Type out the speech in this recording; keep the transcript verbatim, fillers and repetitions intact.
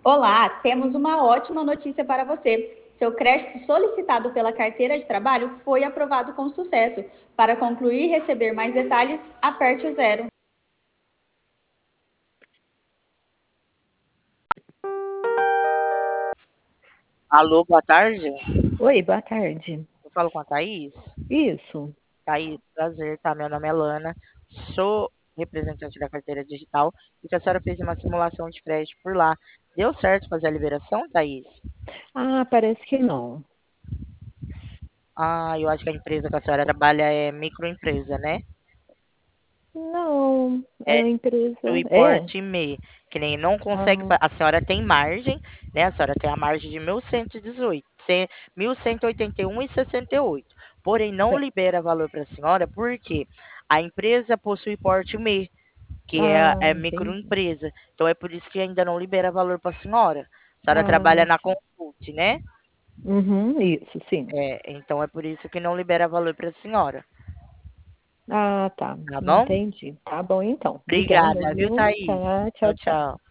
Olá, temos uma ótima notícia para você. Seu crédito solicitado pela carteira de trabalho foi aprovado com sucesso. Para concluir e receber mais detalhes, aperte o zero. Alô, boa tarde. Oi, boa tarde. Eu falo com a Thaís. Isso. Thaís, prazer, tá? Meu nome é Lana, sou representante da carteira digital e que a senhora fez uma simulação de crédito por lá. Deu certo fazer a liberação, Thaís? Ah, parece que não. Ah, eu acho que a empresa que a senhora trabalha é microempresa, né? Não, É a empresa. do É? importe M E, que nem não consegue. Ah, fa- A senhora tem margem, né? A senhora tem a margem de mil cento e dezoito, cem- mil cento e oitenta e um e sessenta e oito. Porém, não tá. libera valor para a senhora porque a empresa possui porte M E, que é, Ah, é entendi. microempresa. Então é por isso que ainda não libera valor para a senhora. A senhora trabalha Ah, na sim. Consult, né? Uhum, isso, sim. É, então é por isso que não libera valor para a senhora. Ah, tá. Tá bom? Entendi. Tá bom, então. Obrigada, Obrigada, viu, viu? Thaís? Tá, Tchau, tchau, tchau. tchau.